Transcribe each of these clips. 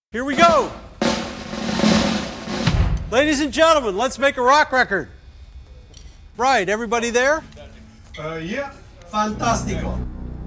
Here we go. Ladies and gentlemen, let's make a rock record. Right, everybody there? Yeah. Fantastico.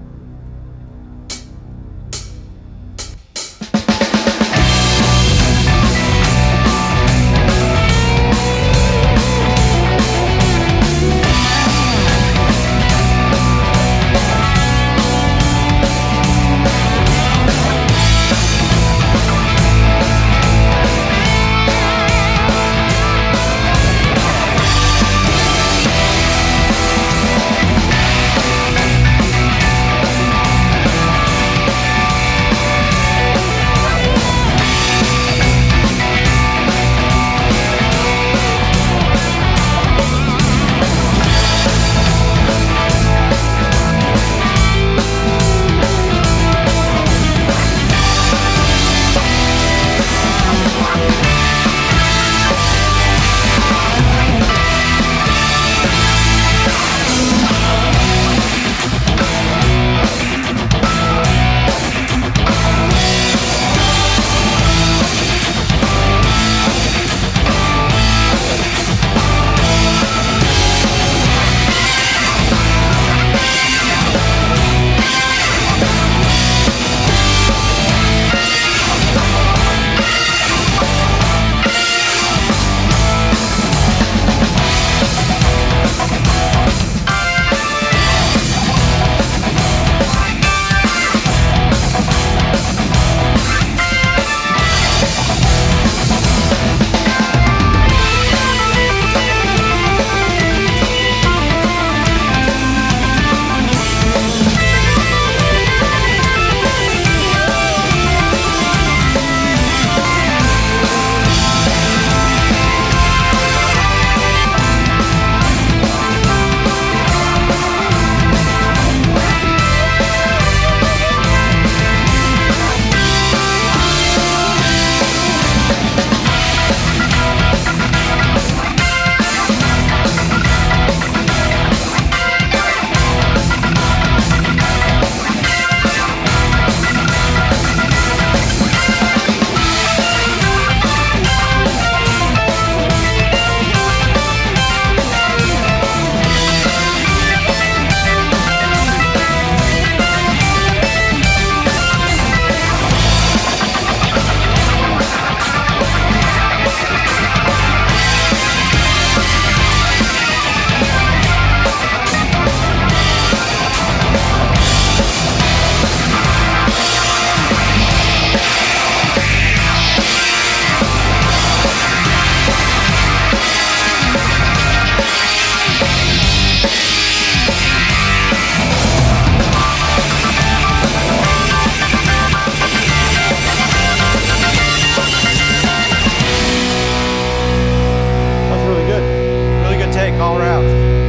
All around.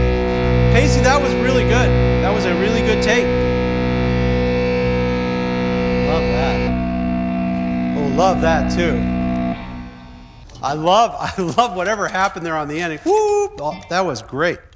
Casey, that was really good. That was a really good take. Love that. Oh, love that too. I love whatever happened there on the ending. Woo! Oh, that was great.